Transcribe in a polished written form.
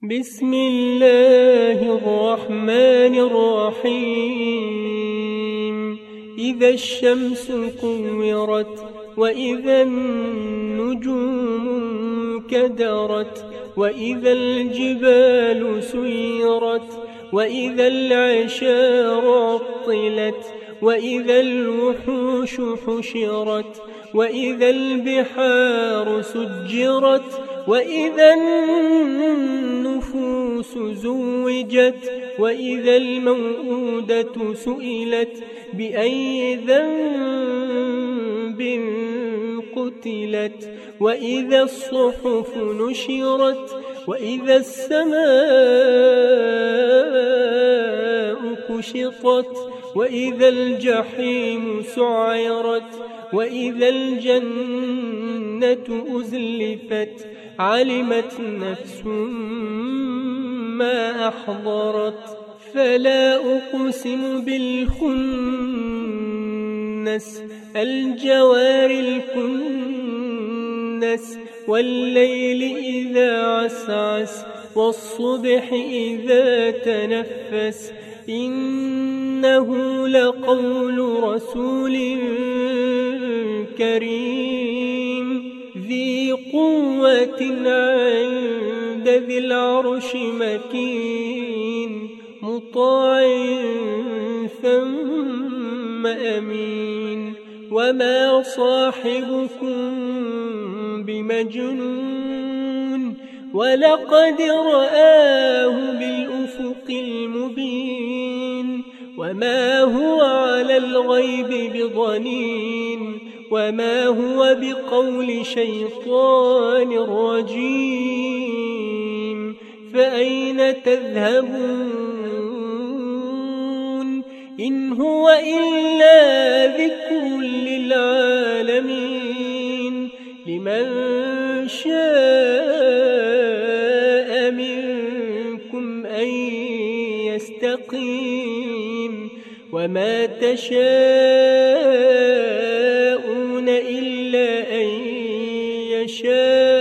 بسم الله الرحمن الرحيم إذا الشمس كورت وإذا النجوم كدرت وإذا الجبال سيرت وإذا العشار عطلت وإذا الوحوش حشرت وإذا البحار سجرت وإذا النفوس زوجت وإذا الموءودة سئلت بأي ذنب قتلت وإذا الصحف نشرت وإذا السماء كشطت وإذا الجحيم سعرت وإذا الجنة أزلفت علمت نفس ما أحضرت فلا أقسم بالخنس الجوار الكنس والليل إذا عسعس والصبح إذا تنفس إنه لقول رسول كريم ذي قوة عند ذي العرش مكين مطاع ثم أمين وما صاحبكم بمجنون ولقد رآه بالأفق المبين وما هو على الغيب بضنين وما هو بقول شيطان رجيم فأين تذهبون إن هو إلا ذكر للعالمين لمن شاء منكم أن يستقيم وما تشاءون إلا أن يشاء